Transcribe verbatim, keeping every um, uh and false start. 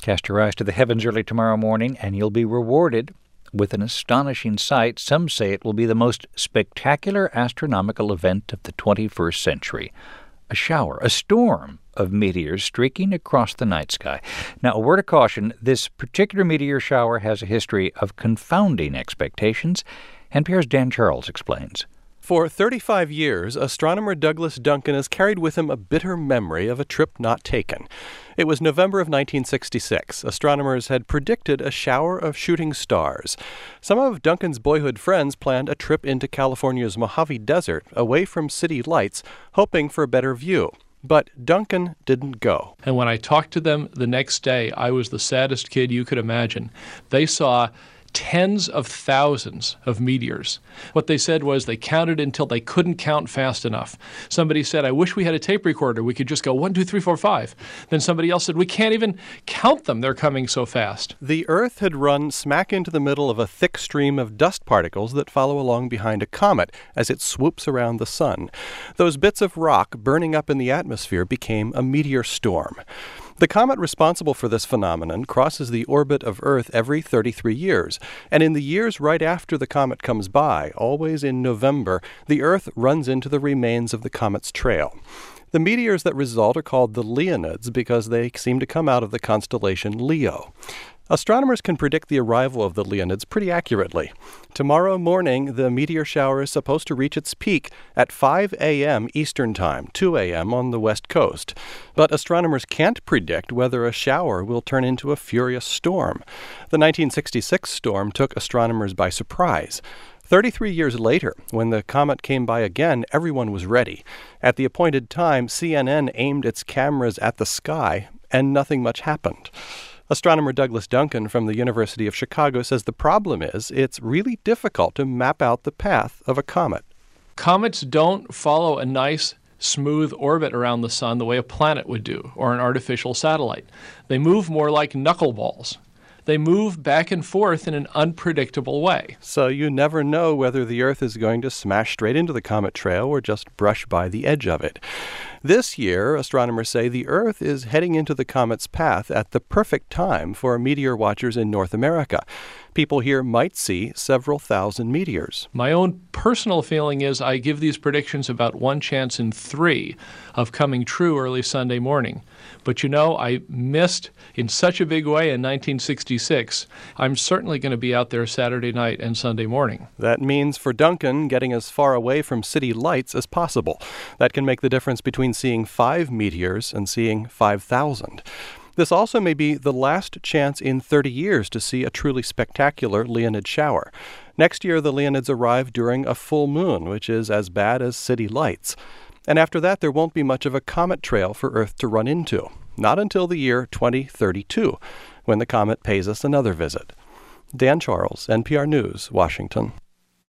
Cast your eyes to the heavens early tomorrow morning, and you'll be rewarded with an astonishing sight. Some say it will be the most spectacular astronomical event of the twenty-first century. A shower, a storm of meteors streaking across the night sky. Now, a word of caution, this particular meteor shower has a history of confounding expectations. N P R's Dan Charles explains. For thirty-five years, astronomer Douglas Duncan has carried with him a bitter memory of a trip not taken. It was November of nineteen sixty-six. Astronomers had predicted a shower of shooting stars. Some of Duncan's boyhood friends planned a trip into California's Mojave Desert, away from city lights, hoping for a better view. But Duncan didn't go. And when I talked to them the next day, I was the saddest kid you could imagine. They saw tens of thousands of meteors. What they said was they counted until they couldn't count fast enough. Somebody said, I wish we had a tape recorder. We could just go one, two, three, four, five. Then somebody else said, we can't even count them. They're coming so fast. The Earth had run smack into the middle of a thick stream of dust particles that follow along behind a comet as it swoops around the sun. Those bits of rock burning up in the atmosphere became a meteor storm. The comet responsible for this phenomenon crosses the orbit of Earth every thirty-three years, and in the years right after the comet comes by, always in November, the Earth runs into the remains of the comet's trail. The meteors that result are called the Leonids because they seem to come out of the constellation Leo. Astronomers can predict the arrival of the Leonids pretty accurately. Tomorrow morning, the meteor shower is supposed to reach its peak at five a.m. Eastern Time, two a.m. on the West Coast. But astronomers can't predict whether a shower will turn into a furious storm. The nineteen sixty-six storm took astronomers by surprise. Thirty-three years later, when the comet came by again, everyone was ready. At the appointed time, C N N aimed its cameras at the sky, and nothing much happened. Astronomer Douglas Duncan from the University of Chicago says the problem is it's really difficult to map out the path of a comet. Comets don't follow a nice, smooth orbit around the sun the way a planet would do, or an artificial satellite. They move more like knuckleballs. They move back and forth in an unpredictable way. So you never know whether the Earth is going to smash straight into the comet trail or just brush by the edge of it. This year, astronomers say the Earth is heading into the comet's path at the perfect time for meteor watchers in North America. People here might see several thousand meteors. My own personal feeling is I give these predictions about one chance in three of coming true early Sunday morning. But you know, I missed in such a big way in nineteen sixty-six. I'm certainly going to be out there Saturday night and Sunday morning. That means for Duncan, getting as far away from city lights as possible. That can make the difference between seeing five meteors and seeing five thousand. This also may be the last chance in thirty years to see a truly spectacular Leonid shower. Next year, the Leonids arrive during a full moon, which is as bad as city lights. And after that, there won't be much of a comet trail for Earth to run into. Not until the year twenty thirty-two, when the comet pays us another visit. Dan Charles, N P R News, Washington.